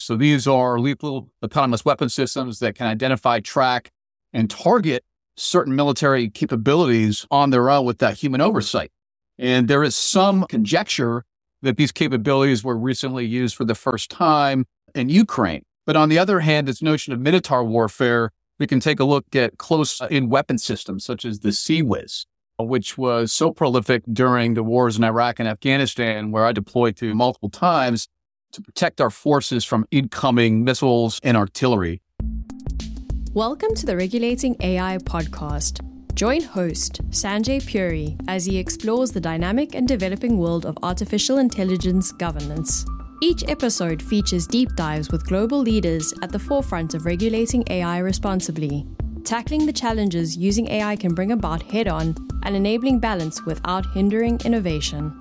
So these are lethal autonomous weapon systems that can identify, track, and target certain military capabilities on their own without human oversight. And there is some conjecture that these capabilities were recently used for the first time in Ukraine. But on the other hand, this notion of Minotaur warfare, we can take a look at close-in weapon systems such as the CIWS, which was so prolific during the wars in Iraq and Afghanistan, where I deployed to multiple times to protect our forces from incoming missiles and artillery. Welcome to the Regulating AI podcast. Join host Sanjay Puri as he explores the dynamic and developing world of artificial intelligence governance. Each episode features deep dives with global leaders at the forefront of regulating AI responsibly, tackling the challenges using AI can bring about head-on and enabling balance without hindering innovation.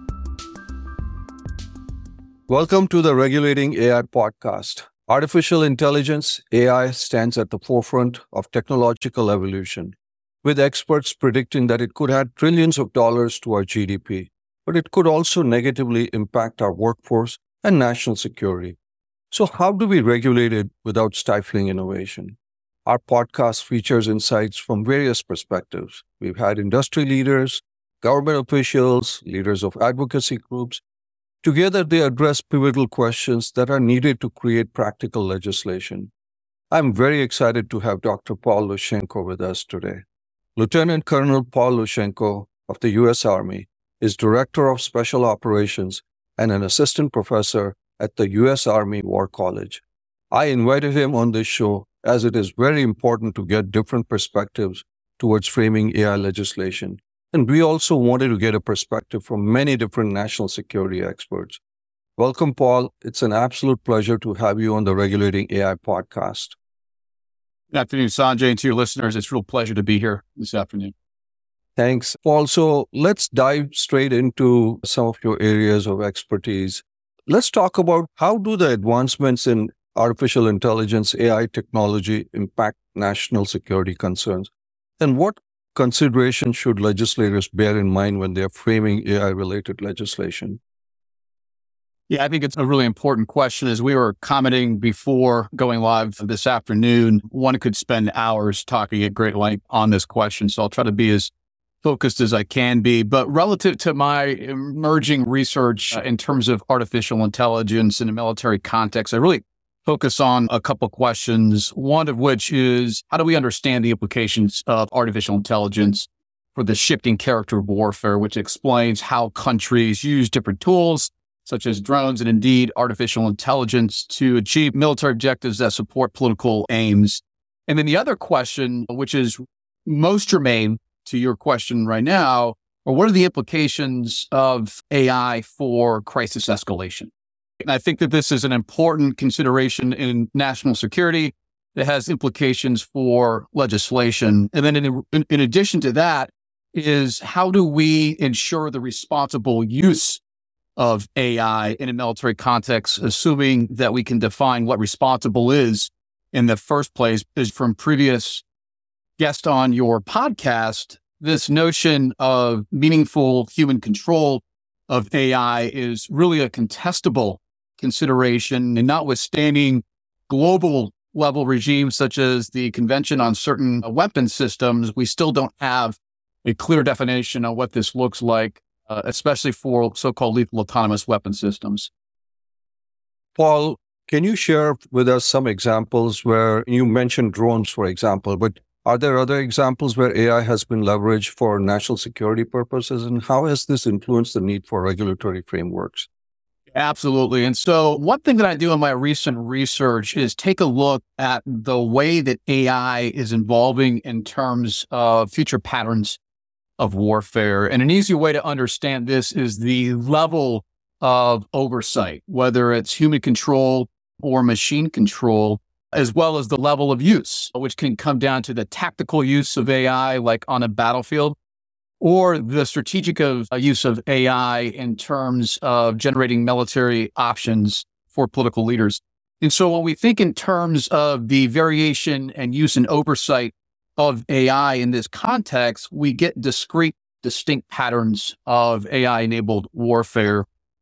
Welcome to the Regulating AI podcast. Artificial intelligence, AI, stands at the forefront of technological evolution, with experts predicting that it could add trillions of dollars to our GDP, but it could also negatively impact our workforce and national security. So how do we regulate it without stifling innovation? Our podcast features insights from various perspectives. We've had industry leaders, government officials, leaders of advocacy groups. Together, they address pivotal questions that are needed to create practical legislation. I'm very excited to have Dr. Paul Lushenko with us today. Lieutenant Colonel Paul Lushenko of the U.S. Army is Director of Special Operations and an assistant professor at the U.S. Army War College. I invited him on this show as it is very important to get different perspectives towards framing AI legislation. And we also wanted to get a perspective from many different national security experts. Welcome, Paul. It's an absolute pleasure to have you on the Regulating AI podcast. Good afternoon, Sanjay, and to your listeners. It's a real pleasure to be here this afternoon. Thanks, Paul. So let's dive straight into some of your areas of expertise. Let's talk about how do the advancements in artificial intelligence, AI technology impact national security concerns, and what considerations should legislators bear in mind when they're framing AI-related legislation? Yeah, I think it's a really important question. As we were commenting before going live this afternoon, one could spend hours talking at great length on this question. So I'll try to be as focused as I can be. But relative to my emerging research in terms of artificial intelligence in a military context, I really focus on a couple questions, one of which is, how do we understand the implications of artificial intelligence for the shifting character of warfare, which explains how countries use different tools, such as drones and indeed artificial intelligence, to achieve military objectives that support political aims. And then the other question, which is most germane to your question right now, are what are the implications of AI for crisis escalation? And I think that this is an important consideration in national security that has implications for legislation. And then in addition to that is, how do we ensure the responsible use of AI in a military context, assuming that we can define what responsible is in the first place? Is from previous guests on your podcast, this notion of meaningful human control of AI is really a contestable consideration, and notwithstanding global level regimes such as the Convention on Certain Weapon Systems, we still don't have a clear definition of what this looks like, especially for so-called lethal autonomous weapon systems. Paul, can you share with us some examples where you mentioned drones, for example, but are there other examples where AI has been leveraged for national security purposes, and how has this influenced the need for regulatory frameworks? Absolutely. And so one thing that I do in my recent research is take a look at the way that AI is evolving in terms of future patterns of warfare. And an easy way to understand this is the level of oversight, whether it's human control or machine control, as well as the level of use, which can come down to the tactical use of AI, like on a battlefield, or the strategic use of AI in terms of generating military options for political leaders. And so when we think in terms of the variation and use and oversight of AI in this context, we get distinct patterns of AI-enabled warfare.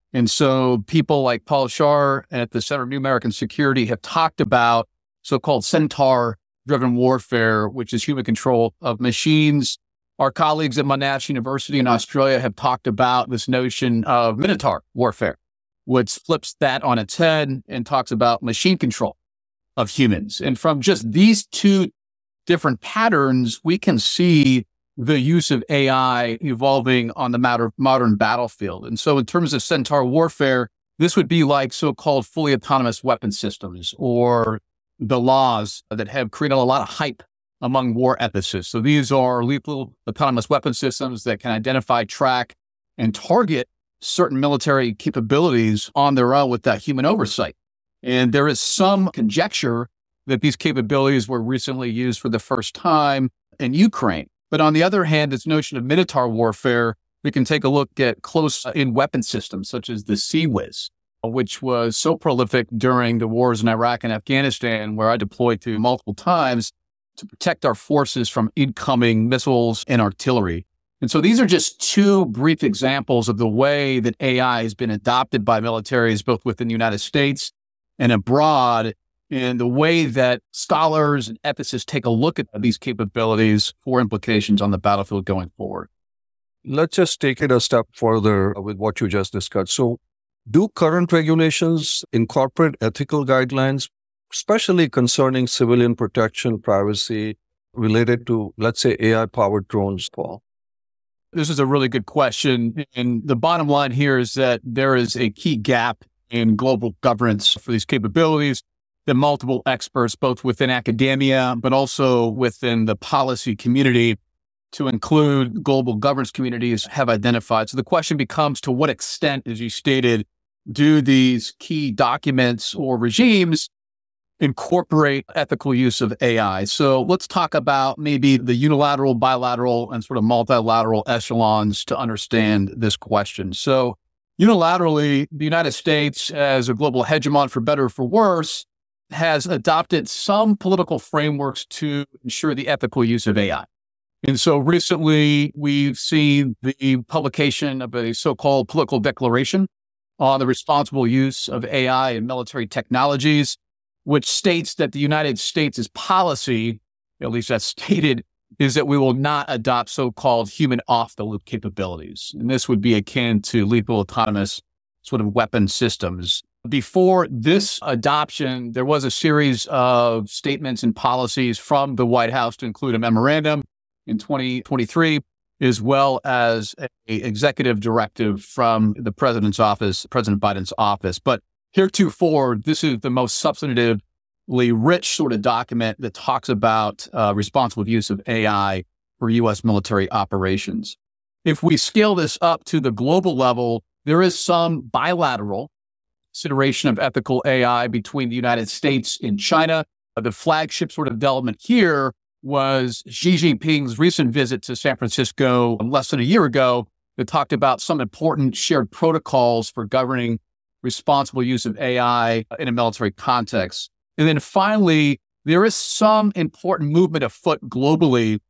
And so people like Paul Scharr at the Center of New American Security have talked about so-called centaur-driven warfare, which is human control of machines. Our colleagues at Monash University in Australia have talked about this notion of minotaur warfare, which flips that on its head and talks about machine control of humans. And from just these two different patterns, we can see the use of AI evolving on the modern battlefield. And so in terms of centaur warfare, this would be like so-called fully autonomous weapon systems or the laws that have created a lot of hype among war ethicists. So these are lethal autonomous weapon systems that can identify, track, and target certain military capabilities on their own without human oversight. And there is some conjecture that these capabilities were recently used for the first time in Ukraine. But on the other hand, this notion of minotaur warfare, we can take a look at close-in weapon systems such as the CIWS, which was so prolific during the wars in Iraq and Afghanistan, where I deployed to multiple times to protect our forces from incoming missiles and artillery. And so these are just two brief examples of the way that AI has been adopted by militaries, both within the United States and abroad, and the way that scholars and ethicists take a look at these capabilities for implications on the battlefield going forward. Let's just take it a step further with what you just discussed. So, do current regulations incorporate ethical guidelines, especially concerning civilian protection, privacy, related to, let's say, AI-powered drones, Paul? This is a really good question. And the bottom line here is that there is a key gap in global governance for these capabilities that multiple experts, both within academia, but also within the policy community, to include global governance communities, have identified. So the question becomes, to what extent, as you stated, do these key documents or regimes incorporate ethical use of AI? So let's talk about maybe the unilateral, bilateral, and sort of multilateral echelons to understand this question. So unilaterally, the United States, as a global hegemon, for better or for worse, has adopted some political frameworks to ensure the ethical use of AI. And so recently, we've seen the publication of a so-called political declaration on the responsible use of AI in military technologies, which states that the United States' policy, at least that's stated, is that we will not adopt so-called human off-the-loop capabilities. And this would be akin to lethal autonomous sort of weapon systems. Before this adoption, there was a series of statements and policies from the White House to include a memorandum in 2023, as well as an executive directive from the president's office, President Biden's office. But heretofore, this is the most substantively rich sort of document that talks about responsible use of AI for U.S. military operations. If we scale this up to the global level, there is some bilateral consideration of ethical AI between the United States and China. The flagship sort of development here was Xi Jinping's recent visit to San Francisco less than a year ago that talked about some important shared protocols for governing responsible use of AI in a military context. And then finally, there is some important movement afoot globally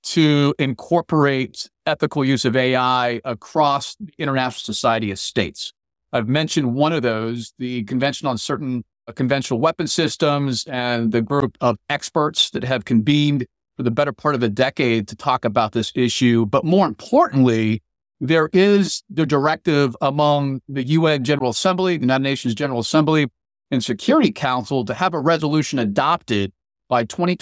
to incorporate ethical use of AI across the international society of states. I've mentioned one of those, the Convention on Certain Conventional Weapon Systems, and the group of experts that have convened for the better part of a decade to talk about this issue. But more importantly, there is the directive among the UN General Assembly, the United Nations General Assembly, and Security Council to have a resolution adopted by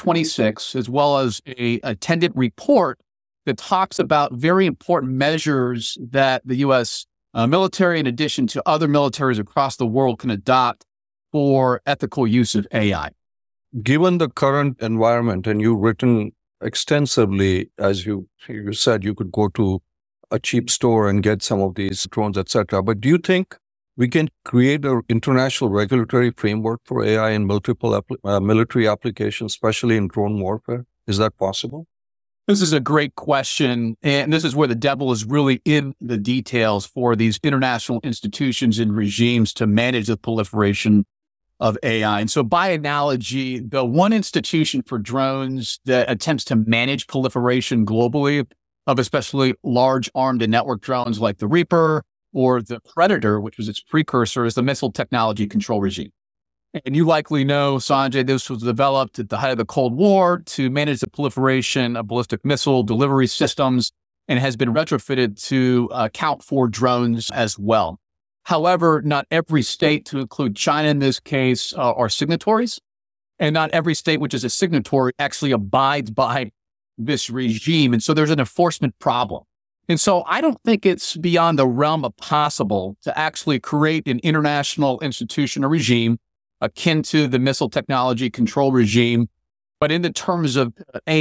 2026, as well as a attendant report that talks about very important measures that the U.S. Military, in addition to other militaries across the world, can adopt for ethical use of AI. Given the current environment, and you've written extensively, as you said, you could go to a cheap store and get some of these drones, etc. But do you think we can create an international regulatory framework for AI in multiple military applications, especially in drone warfare? Is that possible? This is a great question. And this is where the devil is really in the details for these international institutions and regimes to manage the proliferation of AI. And so by analogy, the one institution for drones that attempts to manage proliferation globally of especially large armed and network drones like the Reaper or the Predator, which was its precursor, is the Missile Technology Control Regime. And you likely know, Sanjay, this was developed at the height of the Cold War to manage the proliferation of ballistic missile delivery systems and has been retrofitted to account for drones as well. However, not every state, to include China in this case, are signatories. And not every state which is a signatory actually abides by this regime. And so there's an enforcement problem. And so I don't think it's beyond the realm of possible to actually create an international institution or regime akin to the Missile Technology Control Regime, but in the terms of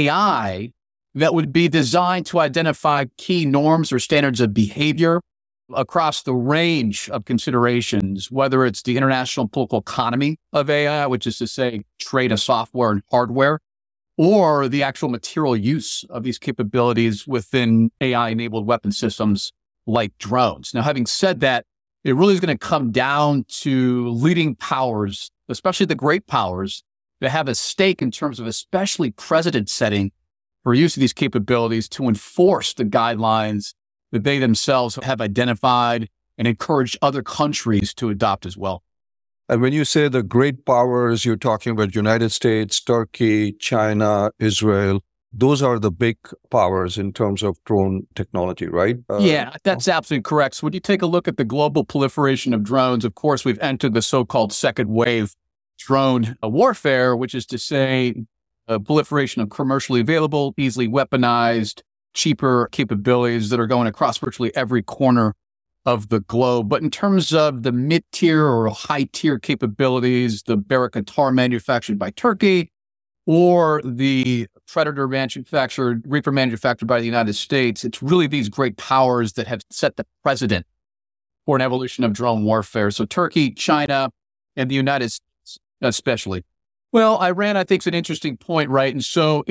AI, that would be designed to identify key norms or standards of behavior across the range of considerations, whether it's the international political economy of AI, which is to say trade of software and hardware, or the actual material use of these capabilities within AI-enabled weapon systems like drones. Now, having said that, it really is going to come down to leading powers, especially the great powers, that have a stake in terms of especially precedent setting for use of these capabilities to enforce the guidelines that they themselves have identified and encourage other countries to adopt as well. And when you say the great powers, you're talking about United States, Turkey, China, Israel. Those are the big powers in terms of drone technology, right? Yeah, that's absolutely correct. So when you take a look at the global proliferation of drones, of course, we've entered the so-called second wave drone warfare, which is to say a proliferation of commercially available, easily weaponized, cheaper capabilities that are going across virtually every corner of the globe. But in terms of the mid-tier or high-tier capabilities, the Bayraktar manufactured by Turkey, or the Predator Reaper manufactured by the United States, it's really these great powers that have set the precedent for an evolution of drone warfare. So Turkey, China, and the United States especially. Well, Iran, I think, is an interesting point, right? And so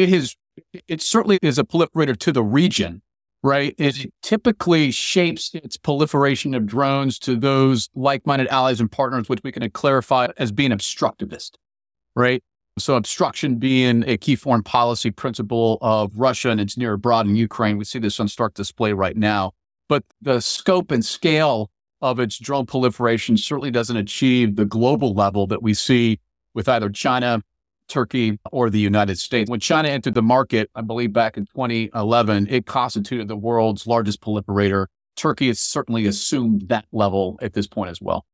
it certainly is a proliferator to the region, right? It typically shapes its proliferation of drones to those like-minded allies and partners, which we can clarify as being obstructivist, right? So obstruction being a key foreign policy principle of Russia and its near abroad in Ukraine. We see this on stark display right now. But the scope and scale of its drone proliferation certainly doesn't achieve the global level that we see with either China, Turkey, or the United States. When China entered the market, I believe back in 2011, it constituted the world's largest proliferator. Turkey has certainly assumed that level at this point as well.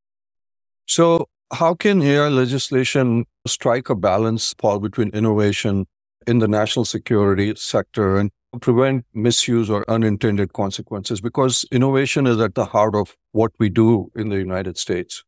So how can AI legislation strike a balance, Paul, between innovation in the national security sector and prevent misuse or unintended consequences? Because innovation is at the heart of what we do in the United States.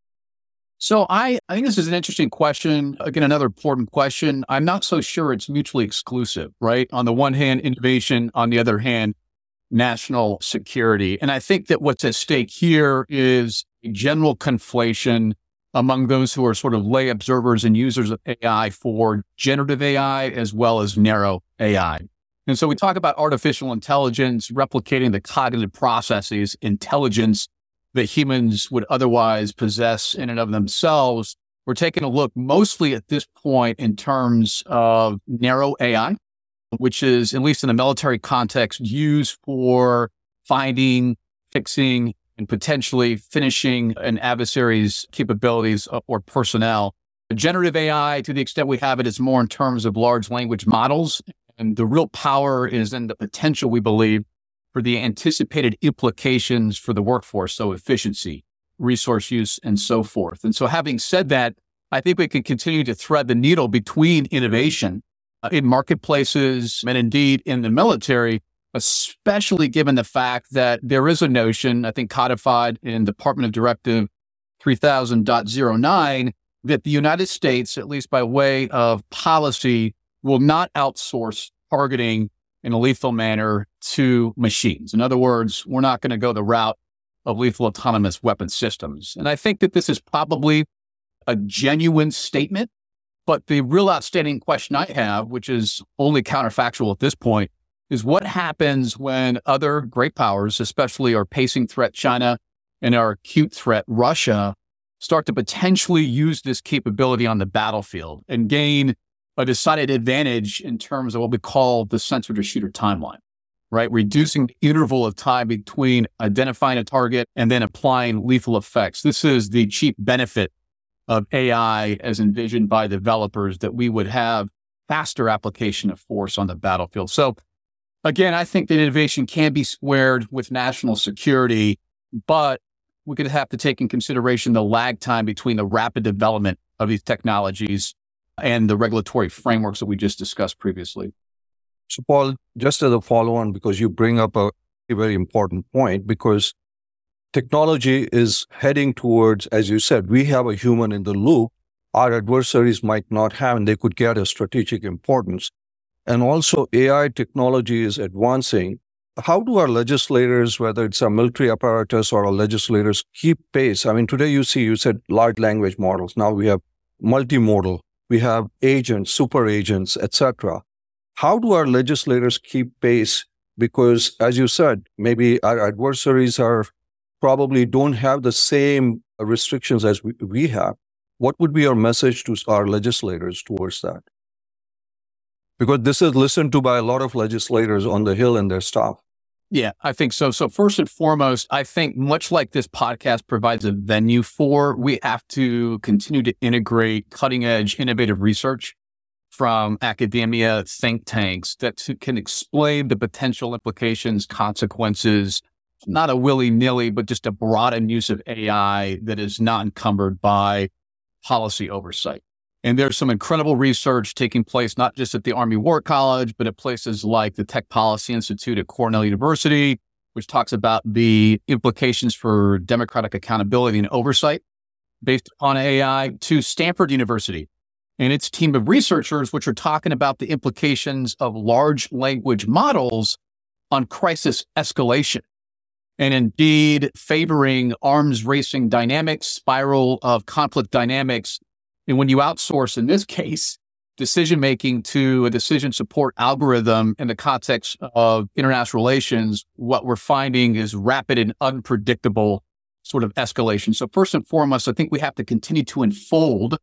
So I think this is an interesting question. Again, another important question. I'm not so sure it's mutually exclusive, right? On the one hand, innovation. On the other hand, national security. And I think that what's at stake here is a general conflation among those who are sort of lay observers and users of AI for generative AI as well as narrow AI. And so we talk about artificial intelligence replicating the cognitive processes, intelligence that humans would otherwise possess in and of themselves. We're taking a look mostly at this point in terms of narrow AI, which is, at least in the military context, used for finding, fixing, and potentially finishing an adversary's capabilities or personnel. Generative AI, to the extent we have it, is more in terms of large language models. And the real power is in the potential, we believe, for the anticipated implications for the workforce. So efficiency, resource use, and so forth. And so having said that, I think we can continue to thread the needle between innovation in marketplaces and indeed in the military, especially given the fact that there is a notion, I think codified in Department of Directive 3000.09, that the United States, at least by way of policy, will not outsource targeting in a lethal manner to machines. In other words, we're not going to go the route of lethal autonomous weapon systems. And I think that this is probably a genuine statement, but the real outstanding question I have, which is only counterfactual at this point, is what happens when other great powers, especially our pacing threat China and our acute threat Russia, start to potentially use this capability on the battlefield and gain a decided advantage in terms of what we call the sensor to shooter timeline. right? Reducing the interval of time between identifying a target and then applying lethal effects. This is the chief benefit of AI as envisioned by developers, that we would have faster application of force on the battlefield. So again, I think that innovation can be squared with national security, but we could have to take in consideration the lag time between the rapid development of these technologies and the regulatory frameworks that we just discussed previously. So, Paul, just as a follow-on, because you bring up a very important point, because technology is heading towards, as you said, we have a human in the loop. Our adversaries might not have, and they could get a strategic importance. And also AI technology is advancing. How do our legislators, whether it's our military apparatus or our legislators, keep pace? I mean, today you said large language models. Now we have multimodal, we have agents, super agents, etc. How do our legislators keep pace? Because as you said, maybe our adversaries probably don't have the same restrictions as we have. What would be your message to our legislators towards that? Because this is listened to by a lot of legislators on the Hill and their staff. Yeah, I think so. So first and foremost, I think much like this podcast provides a venue for, we have to continue to integrate cutting edge, innovative research from academia, think tanks that can explain the potential implications, consequences, not a willy-nilly, but just a broadened use of AI that is not encumbered by policy oversight. And there's some incredible research taking place, not just at the Army War College, but at places like the Tech Policy Institute at Cornell University, which talks about the implications for democratic accountability and oversight based on AI, to Stanford University and its team of researchers, which are talking about the implications of large language models on crisis escalation, and indeed favoring arms racing dynamics, spiral of conflict dynamics. And when you outsource, in this case, decision-making to a decision support algorithm in the context of international relations, what we're finding is rapid and unpredictable sort of escalation. So first and foremost, I think we have to continue to unfold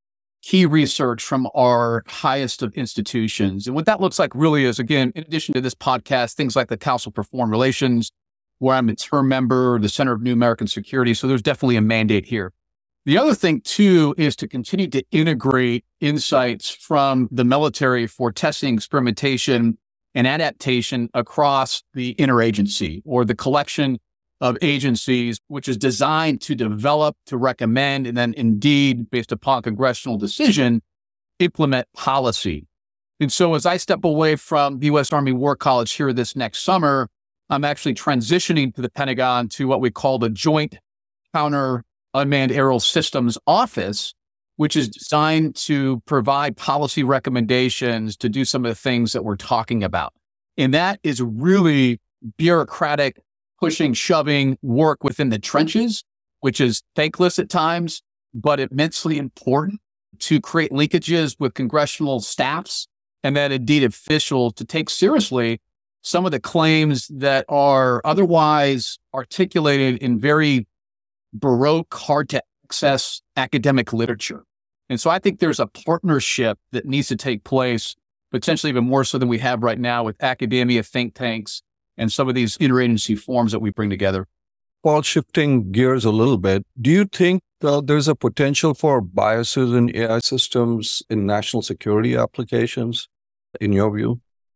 key research from our highest of institutions. And what that looks like really is, again, in addition to this podcast, things like the Council for Foreign Relations, where I'm a term member, the Center of New American Security. So there's definitely a mandate here. The other thing, too, is to continue to integrate insights from the military for testing, experimentation, and adaptation across the interagency, or the collection of agencies, which is designed to develop, to recommend, and then indeed, based upon congressional decision, implement policy. And so as I step away from the U.S. Army War College here this next summer, I'm actually transitioning to the Pentagon to what we call the Joint Counter Unmanned Aerial Systems Office, which is designed to provide policy recommendations to do some of the things that we're talking about. And that is really bureaucratic, pushing, shoving work within the trenches, which is thankless at times, but immensely important to create linkages with congressional staffs and then indeed officials to take seriously some of the claims that are otherwise articulated in very baroque, hard to access academic literature. And so I think there's a partnership that needs to take place, potentially even more so than we have right now, with academia, think tanks, and some of these interagency forums that we bring together. Paul, shifting gears a little bit, do you think there's a potential for biases in AI systems in national security applications, in your view?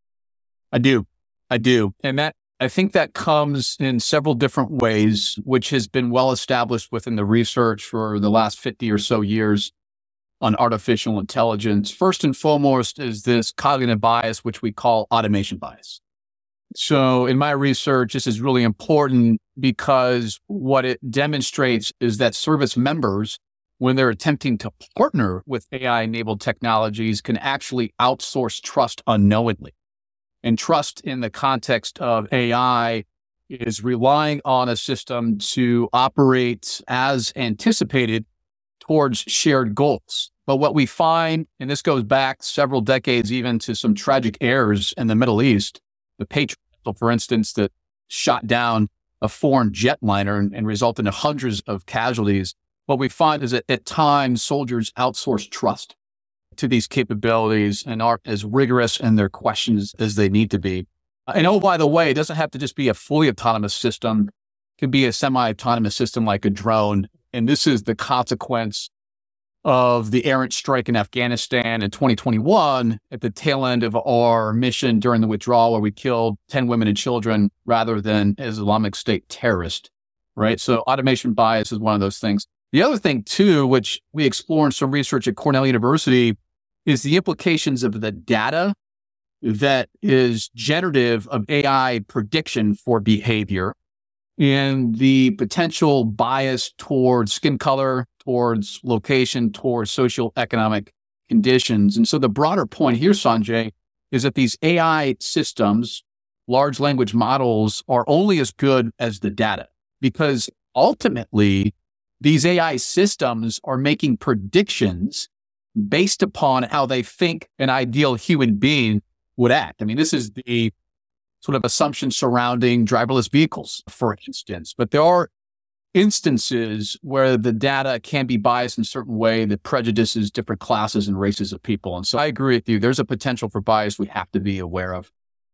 I do. And I think that comes in several different ways, which has been well established within the research for the last 50 or so years on artificial intelligence. First and foremost is this cognitive bias, which we call automation bias. So in my research, this is really important because what it demonstrates is that service members, when they're attempting to partner with AI-enabled technologies, can actually outsource trust unknowingly. And trust in the context of AI is relying on a system to operate as anticipated towards shared goals. But what we find, and this goes back several decades even to some tragic errors in the Middle East, the Patriot, for instance, that shot down a foreign jetliner and resulted in hundreds of casualties. What we find is that at times soldiers outsource trust to these capabilities and aren't as rigorous in their questions as they need to be. And oh, by the way, it doesn't have to just be a fully autonomous system. It could be a semi-autonomous system like a drone. And this is the consequence of the errant strike in Afghanistan in 2021 at the tail end of our mission during the withdrawal, where we killed 10 women and children rather than Islamic State terrorists, right? So automation bias is one of those things. The other thing too, which we explore in some research at Cornell University, is the implications of the data that is generative of AI prediction for behavior and the potential bias towards skin color, towards location, towards socioeconomic conditions. And so the broader point here, Sanjay, is that these AI systems, large language models, are only as good as the data, because ultimately these AI systems are making predictions based upon how they think an ideal human being would act. I mean, this is the sort of assumption surrounding driverless vehicles, for instance. But there are instances where the data can be biased in a certain way that prejudices different classes and races of people. And so I agree with you. There's a potential for bias we have to be aware of.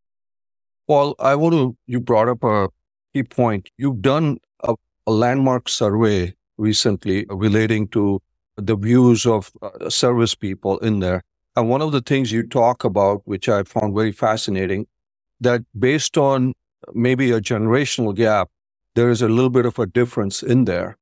Well, you brought up a key point. You've done a landmark survey recently relating to the views of service people in there. And one of the things you talk about, which I found very fascinating, that based on maybe a generational gap, there is a little bit of a difference in there.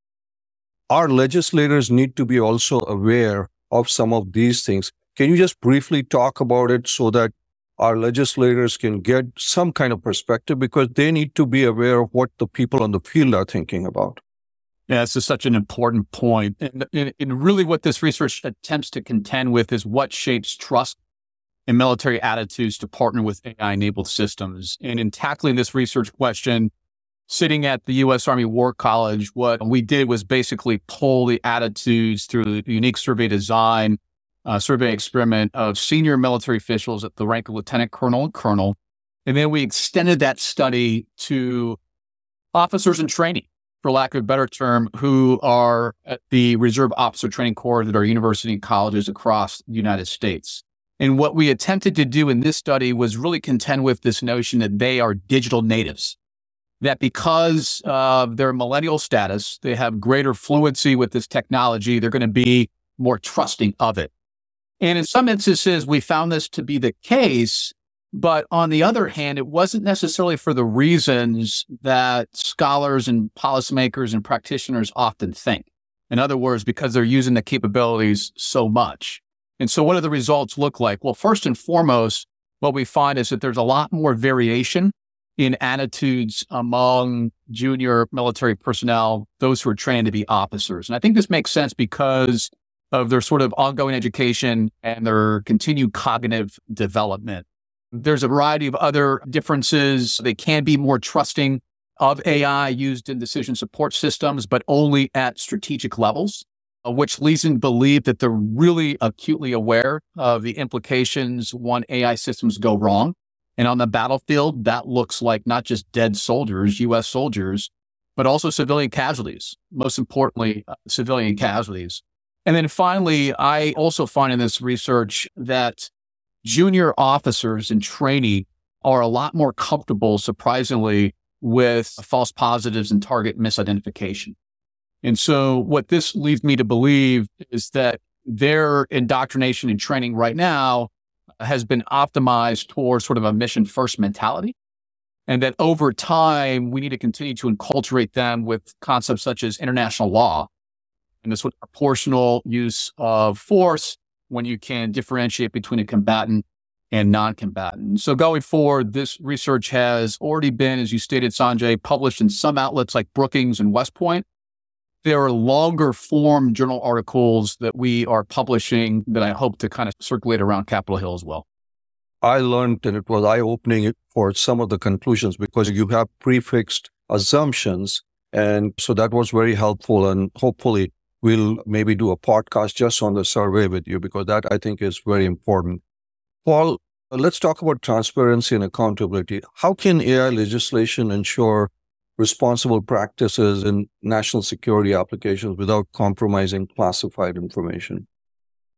Our legislators need to be also aware of some of these things. Can you just briefly talk about it so that our legislators can get some kind of perspective, because they need to be aware of what the people on the field are thinking about? Yeah, this is such an important point. And really what this research attempts to contend with is what shapes trust in military attitudes to partner with AI-enabled systems. And in tackling this research question, sitting at the U.S. Army War College, what we did was basically pull the attitudes through a unique survey design, survey experiment of senior military officials at the rank of lieutenant colonel and colonel. And then we extended that study to officers in training, for lack of a better term, who are at the Reserve Officer Training Corps at our university and colleges across the United States. And what we attempted to do in this study was really contend with this notion that they are digital natives, that because of their millennial status, they have greater fluency with this technology, they're going to be more trusting of it. And in some instances, we found this to be the case. But on the other hand, it wasn't necessarily for the reasons that scholars and policymakers and practitioners often think. In other words, because they're using the capabilities so much. And so what do the results look like? Well, first and foremost, what we find is that there's a lot more variation in attitudes among junior military personnel, those who are trained to be officers. And I think this makes sense because of their sort of ongoing education and their continued cognitive development. There's a variety of other differences. They can be more trusting of AI used in decision support systems, but only at strategic levels, which leads them to believe that they're really acutely aware of the implications when AI systems go wrong. And on the battlefield, that looks like not just dead soldiers, U.S. soldiers, but also civilian casualties, most importantly, civilian casualties. And then finally, I also find in this research that junior officers in training are a lot more comfortable, surprisingly, with false positives and target misidentification. And so what this leads me to believe is that their indoctrination and training right now has been optimized towards sort of a mission first mentality. And that over time, we need to continue to enculturate them with concepts such as international law and this sort of proportional use of force when you can differentiate between a combatant and non-combatant. So going forward, this research has already been, as you stated, Sanjay, published in some outlets like Brookings and West Point. There are longer form journal articles that we are publishing that I hope to kind of circulate around Capitol Hill as well. I learned, and it was eye-opening for some of the conclusions, because you have prefixed assumptions. And so that was very helpful. And hopefully we'll maybe do a podcast just on the survey with you, because that I think is very important. Paul, let's talk about transparency and accountability. How can AI legislation ensure responsible practices in national security applications without compromising classified information?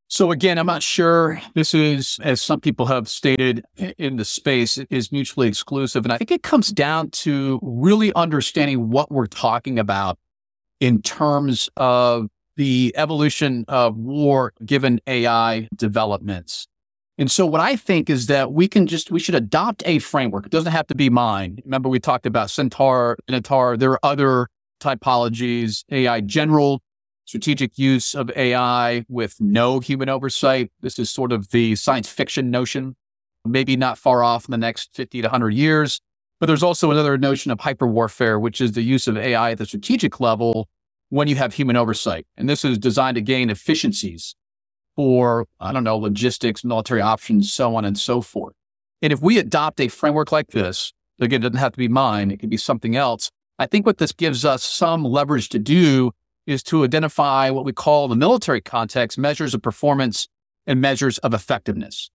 So again, I'm not sure this is, as some people have stated in the space, is mutually exclusive. And I think it comes down to really understanding what we're talking about in terms of the evolution of war given AI developments. And so what I think is that we should adopt a framework. It doesn't have to be mine. Remember, we talked about Centaur, Minotaur. There are other typologies, AI general, strategic use of AI with no human oversight. This is sort of the science fiction notion, maybe not far off in the next 50 to 100 years. But there's also another notion of hyper warfare, which is the use of AI at the strategic level when you have human oversight. And this is designed to gain efficiencies for, logistics, military options, so on and so forth. And if we adopt a framework like this, again, it doesn't have to be mine, it could be something else. I think what this gives us some leverage to do is to identify what we call the military context, measures of performance and measures of effectiveness.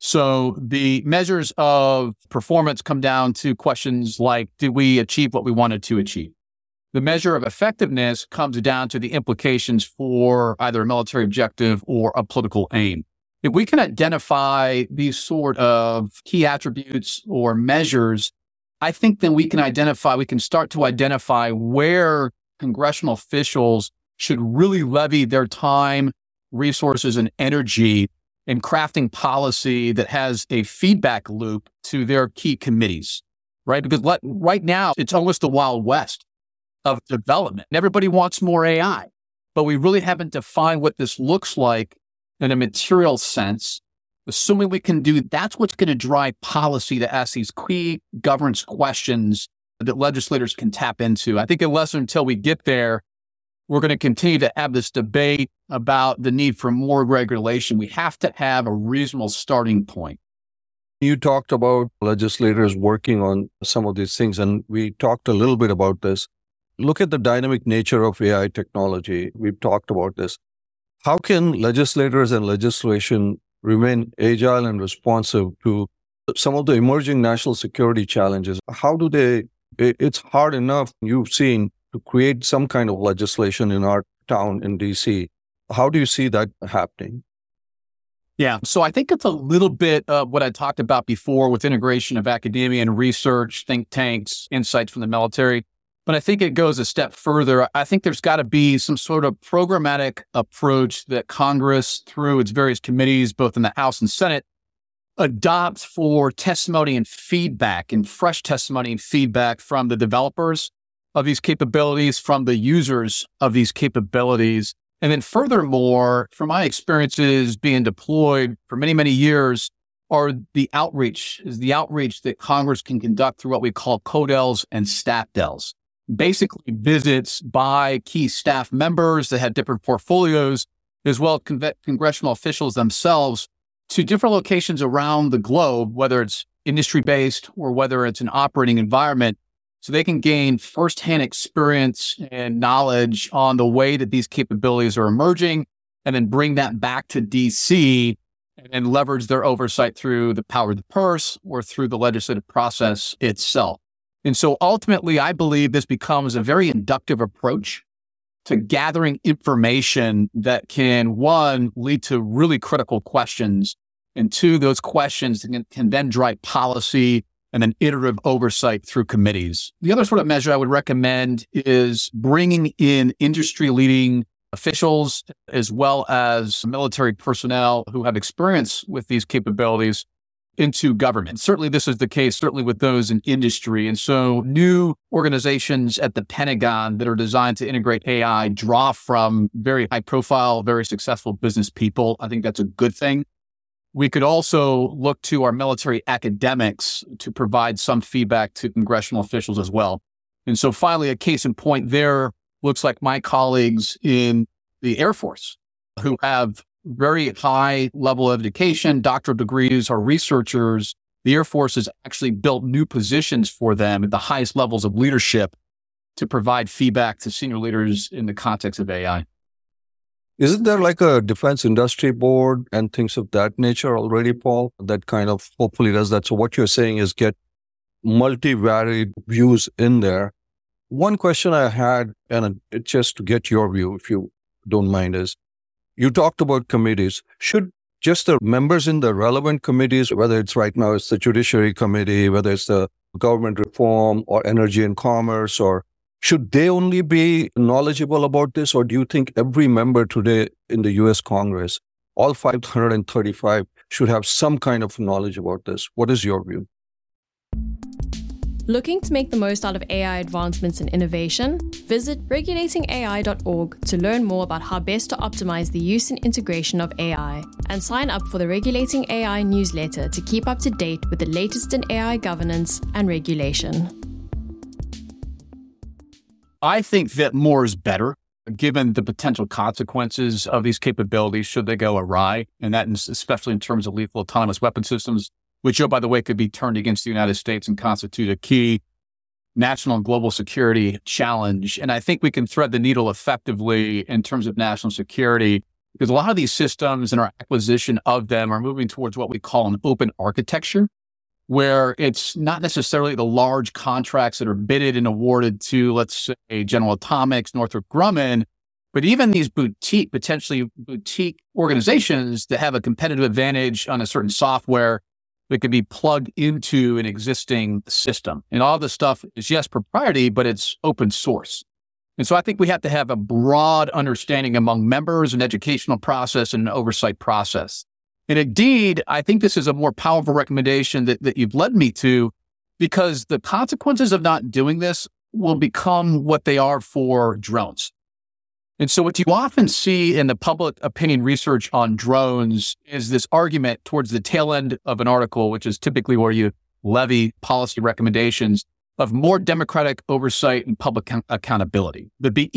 So the measures of performance come down to questions like, did we achieve what we wanted to achieve? The measure of effectiveness comes down to the implications for either a military objective or a political aim. If we can identify these sort of key attributes or measures, I think then we can start to identify where congressional officials should really levy their time, resources, and energy in crafting policy that has a feedback loop to their key committees, right? Because right now, it's almost the Wild West of development. Everybody wants more AI, but we really haven't defined what this looks like in a material sense. Assuming we can do, that's what's going to drive policy to ask these key governance questions that legislators can tap into. I think unless until we get there, we're going to continue to have this debate about the need for more regulation. We have to have a reasonable starting point. You talked about legislators working on some of these things, and we talked a little bit about this. Look at the dynamic nature of AI technology. We've talked about this. How can legislators and legislation remain agile and responsive to some of the emerging national security challenges? It's hard enough, you've seen, to create some kind of legislation in our town in DC. How do you see that happening? Yeah, so I think it's a little bit of what I talked about before with integration of academia and research, think tanks, insights from the military. But I think it goes a step further. I think there's got to be some sort of programmatic approach that Congress, through its various committees, both in the House and Senate, adopt for testimony and feedback, and fresh testimony and feedback from the developers of these capabilities, from the users of these capabilities. And then furthermore, from my experiences being deployed for many, many years, are the outreach that Congress can conduct through what we call CODELs and StaffDels. Basically visits by key staff members that have different portfolios, as well as congressional officials themselves, to different locations around the globe, whether it's industry-based or whether it's an operating environment, so they can gain firsthand experience and knowledge on the way that these capabilities are emerging, and then bring that back to DC and leverage their oversight through the power of the purse or through the legislative process itself. And so ultimately, I believe this becomes a very inductive approach to gathering information that can, one, lead to really critical questions, and two, those questions can then drive policy and then iterative oversight through committees. The other sort of measure I would recommend is bringing in industry-leading officials as well as military personnel who have experience with these capabilities into government. Certainly this is the case, certainly with those in industry. And so new organizations at the Pentagon that are designed to integrate AI draw from very high profile, very successful business people. I think that's a good thing. We could also look to our military academics to provide some feedback to congressional officials as well. And so finally, a case in point there looks like my colleagues in the Air Force who have very high level of education, doctoral degrees, are researchers. The Air Force has actually built new positions for them at the highest levels of leadership to provide feedback to senior leaders in the context of AI. Isn't there like a defense industry board and things of that nature already, Paul, that kind of hopefully does that? So what you're saying is get multivariate views in there. One question I had, and it's just to get your view, if you don't mind, is You talked about committees. Should just the members in the relevant committees, whether it's right now it's the Judiciary Committee, whether it's the Government Reform or Energy and Commerce, or should they only be knowledgeable about this? Or do you think every member today in the US Congress, all 535, should have some kind of knowledge about this? What is your view? Looking to make the most out of AI advancements and innovation? Visit regulatingai.org to learn more about how best to optimize the use and integration of AI, and sign up for the Regulating AI newsletter to keep up to date with the latest in AI governance and regulation. I think that more is better, given the potential consequences of these capabilities should they go awry, and that is especially in terms of lethal autonomous weapon systems, which, by the way, could be turned against the United States and constitute a key national and global security challenge. And I think we can thread the needle effectively in terms of national security, because a lot of these systems and our acquisition of them are moving towards what we call an open architecture, where it's not necessarily the large contracts that are bidded and awarded to, let's say, General Atomics, Northrop Grumman, but even these potentially boutique organizations that have a competitive advantage on a certain software that could be plugged into an existing system. And all this stuff is, yes, proprietary, but it's open source. And so I think we have to have a broad understanding among members, an educational process, and an oversight process. And indeed, I think this is a more powerful recommendation that you've led me to, because the consequences of not doing this will become what they are for drones. And so what you often see in the public opinion research on drones is this argument towards the tail end of an article, which is typically where you levy policy recommendations, of more democratic oversight and public accountability.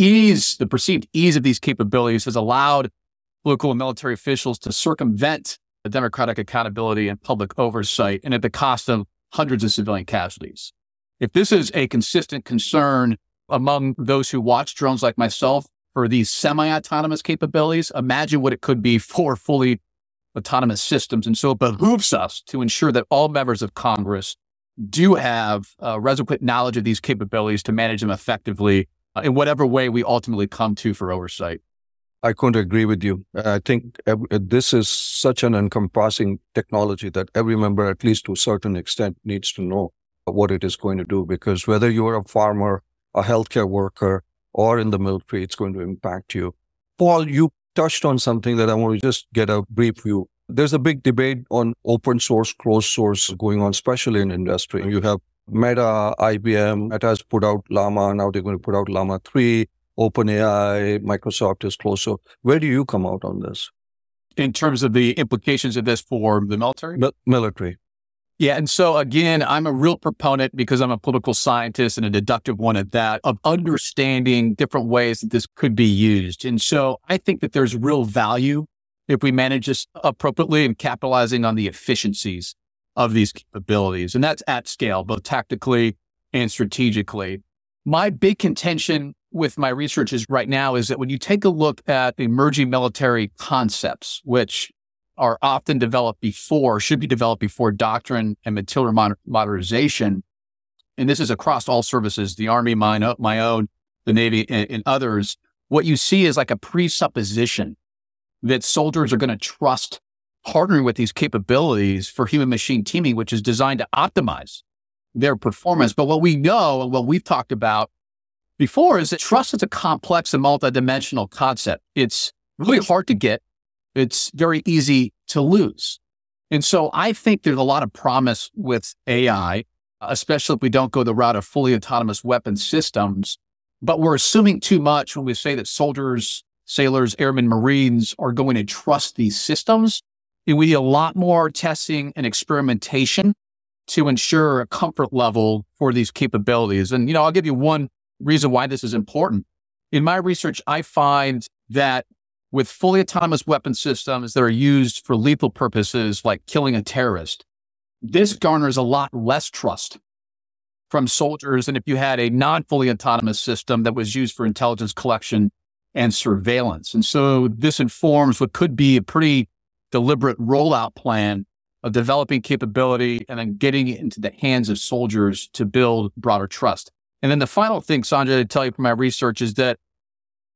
The perceived ease of these capabilities has allowed local and military officials to circumvent the democratic accountability and public oversight, and at the cost of hundreds of civilian casualties. If this is a consistent concern among those who watch drones like myself for these semi-autonomous capabilities, imagine what it could be for fully autonomous systems. And so it behooves us to ensure that all members of Congress do have requisite knowledge of these capabilities to manage them effectively in whatever way we ultimately come to for oversight. I couldn't agree with you. I think this is such an encompassing technology that every member, at least to a certain extent, needs to know what it is going to do, because whether you're a farmer, a healthcare worker, or in the military, it's going to impact you. Paul, you touched on something that I want to just get a brief view. There's a big debate on open source, closed source going on, especially in industry. You have Meta, IBM, Meta has put out Llama, now they're going to put out Llama 3. OpenAI, Microsoft is close. So where do you come out on this? In terms of the implications of this for the military? Military. Yeah. And so again, I'm a real proponent, because I'm a political scientist and a deductive one at that, of understanding different ways that this could be used. And so I think that there's real value if we manage this appropriately and capitalizing on the efficiencies of these capabilities. And that's at scale, both tactically and strategically. My big contention with my research is right now is that when you take a look at emerging military concepts, which are often should be developed before doctrine and material modernization, and this is across all services, the Army, my own, the Navy, and others, what you see is like a presupposition that soldiers are going to trust partnering with these capabilities for human-machine teaming, which is designed to optimize their performance. But what we know and what we've talked about before is that trust is a complex and multidimensional concept. It's really hard to get. It's very easy to lose. And so I think there's a lot of promise with AI, especially if we don't go the route of fully autonomous weapon systems. But we're assuming too much when we say that soldiers, sailors, airmen, Marines are going to trust these systems. And we need a lot more testing and experimentation to ensure a comfort level for these capabilities. And, I'll give you one reason why this is important. In my research, I find that with fully autonomous weapon systems that are used for lethal purposes like killing a terrorist, this garners a lot less trust from soldiers than if you had a non-fully autonomous system that was used for intelligence collection and surveillance. And so this informs what could be a pretty deliberate rollout plan of developing capability and then getting it into the hands of soldiers to build broader trust. And then the final thing, Sanjay, to tell you from my research is that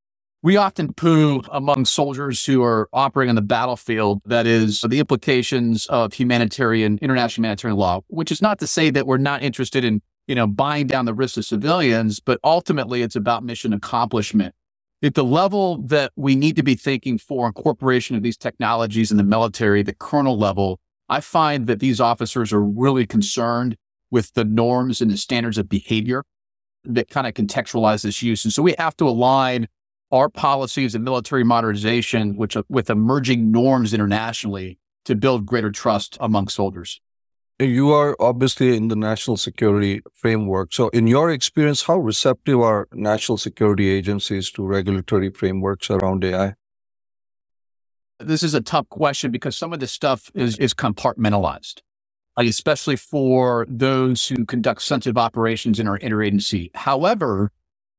we often poo among soldiers who are operating on the battlefield, that is the implications of international humanitarian law, which is not to say that we're not interested in, buying down the risks of civilians, but ultimately it's about mission accomplishment. At the level that we need to be thinking for incorporation of these technologies in the military, the colonel level, I find that these officers are really concerned with the norms and the standards of behavior that kind of contextualize this use. And so we have to align our policies and military modernization with emerging norms internationally to build greater trust among soldiers. You are obviously in the national security framework. So in your experience, how receptive are national security agencies to regulatory frameworks around AI? This is a tough question because some of this stuff is compartmentalized, especially for those who conduct sensitive operations in our interagency. However,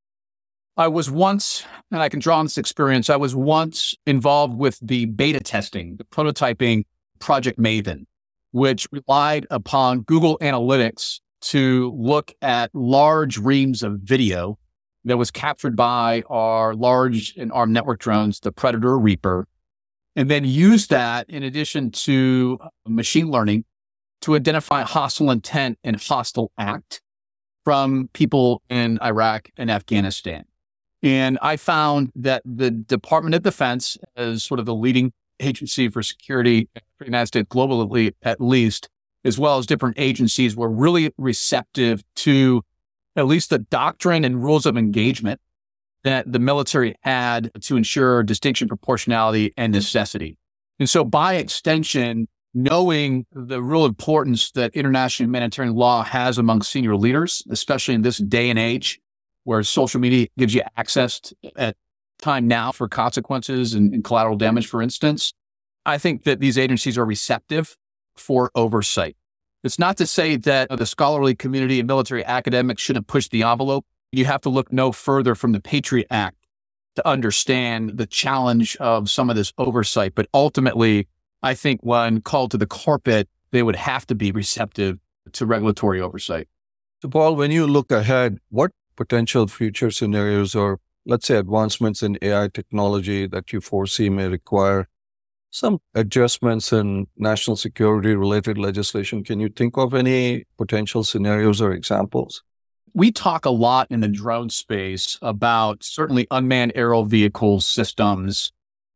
I was once, and I can draw on this experience, I was once involved with the beta testing, the prototyping Project Maven, which relied upon Google Analytics to look at large reams of video that was captured by our large and armed network drones, the Predator, Reaper, and then use that in addition to machine learning to identify hostile intent and hostile act from people in Iraq and Afghanistan. And I found that the Department of Defense, as sort of the leading agency for security for the United States globally, at least, as well as different agencies, were really receptive to at least the doctrine and rules of engagement that the military had to ensure distinction, proportionality, and necessity. And so by extension, knowing the real importance that international humanitarian law has among senior leaders, especially in this day and age, where social media gives you access at time now for consequences and collateral damage, for instance, I think that these agencies are receptive for oversight. It's not to say that the scholarly community and military academics shouldn't push the envelope. You have to look no further from the Patriot Act to understand the challenge of some of this oversight. But ultimately, I think when called to the carpet, they would have to be receptive to regulatory oversight. So, Paul, when you look ahead, what potential future scenarios or, let's say, advancements in AI technology that you foresee may require some adjustments in national security related legislation? Can you think of any potential scenarios or examples? We talk a lot in the drone space about certainly unmanned aerial vehicle systems,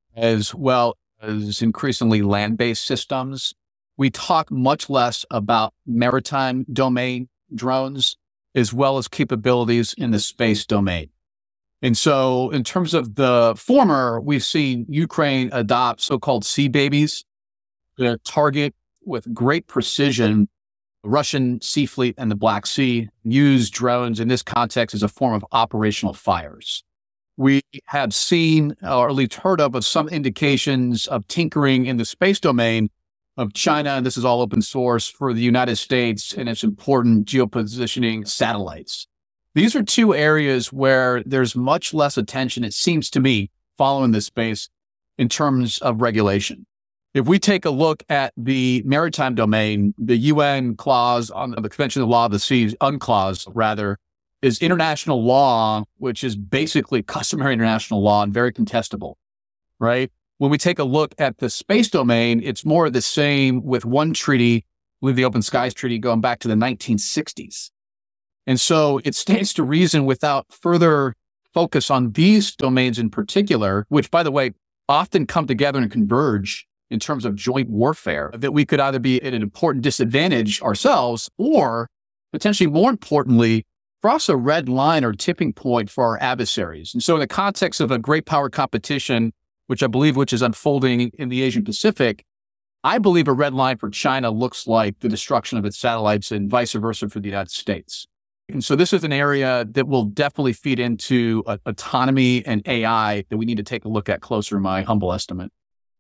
as well as increasingly land-based systems. We talk much less about maritime domain drones, as well as capabilities in the space domain. And so in terms of the former, we've seen Ukraine adopt so-called sea babies that target with great precision the Russian Sea Fleet and the Black Sea, use drones in this context as a form of operational fires. We have seen, or at least heard of some indications of tinkering in the space domain of China, and this is all open source, for the United States and its important geopositioning satellites. These are two areas where there's much less attention, it seems to me, following this space in terms of regulation. If we take a look at the maritime domain, the UN clause on the Convention of the Law of the Seas, UNCLOS rather, is international law, which is basically customary international law and very contestable, right? When we take a look at the space domain, it's more of the same with one treaty, I believe the Open Skies Treaty, going back to the 1960s. And so it stands to reason, without further focus on these domains in particular, which, by the way, often come together and converge in terms of joint warfare, that we could either be at an important disadvantage ourselves, or potentially more importantly, cross a red line or tipping point for our adversaries. And so in the context of a great power competition, which is unfolding in the Asian Pacific, I believe a red line for China looks like the destruction of its satellites, and vice versa for the United States. And so this is an area that will definitely feed into autonomy and AI that we need to take a look at closer, in my humble estimate.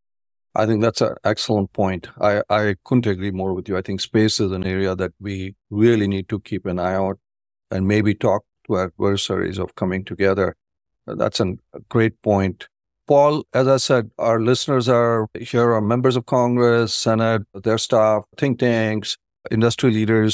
I think that's an excellent point. I couldn't agree more with you. I think space is an area that we really need to keep an eye out and maybe talk to adversaries of coming together. That's a great point. Paul, as I said, our listeners are members of Congress, Senate, their staff, think tanks, industry leaders,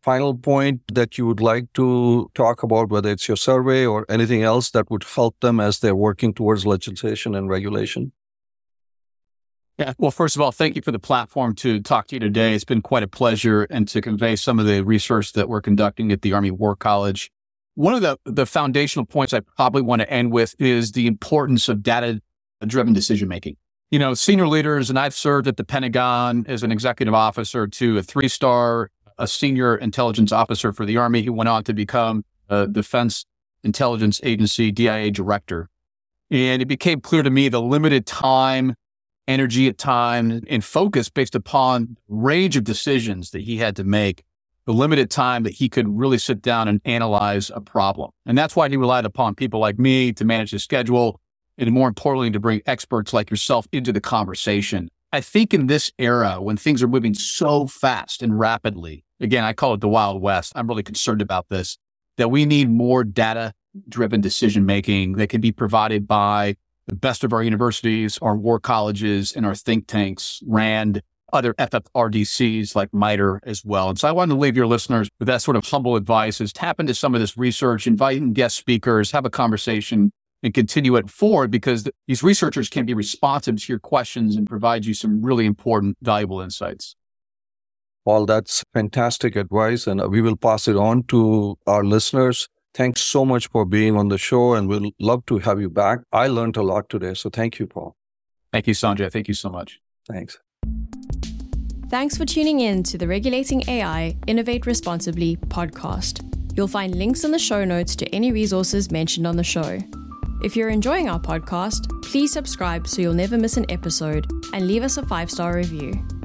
final point that you would like to talk about, whether it's your survey or anything else that would help them as they're working towards legislation and regulation? Yeah. Well, first of all, thank you for the platform to talk to you today. It's been quite a pleasure and to convey some of the research that we're conducting at the Army War College. One of the foundational points I probably want to end with is the importance of data-driven decision-making. You know, senior leaders, and I've served at the Pentagon as an executive officer to a 3-star, a senior intelligence officer for the Army who went on to become a Defense Intelligence Agency, DIA director. And it became clear to me the limited time, energy at time, and focus based upon range of decisions that he had to make, the limited time that he could really sit down and analyze a problem. And that's why he relied upon people like me to manage his schedule, and more importantly, to bring experts like yourself into the conversation. I think in this era, when things are moving so fast and rapidly, again, I call it the Wild West, I'm really concerned about this, that we need more data-driven decision-making that can be provided by the best of our universities, our war colleges, and our think tanks, RAND, other FFRDCs like MITRE as well. And so I wanted to leave your listeners with that sort of humble advice is tap into some of this research, invite in guest speakers, have a conversation, and continue it forward, because these researchers can be responsive to your questions and provide you some really important, valuable insights. Well, that's fantastic advice, and we will pass it on to our listeners. Thanks so much for being on the show, and we'll love to have you back. I learned a lot today, so thank you, Paul. Thank you, Sanjay. Thank you so much. Thanks. Thanks for tuning in to the Regulating AI Innovate Responsibly podcast. You'll find links in the show notes to any resources mentioned on the show. If you're enjoying our podcast, please subscribe so you'll never miss an episode and leave us a 5-star review.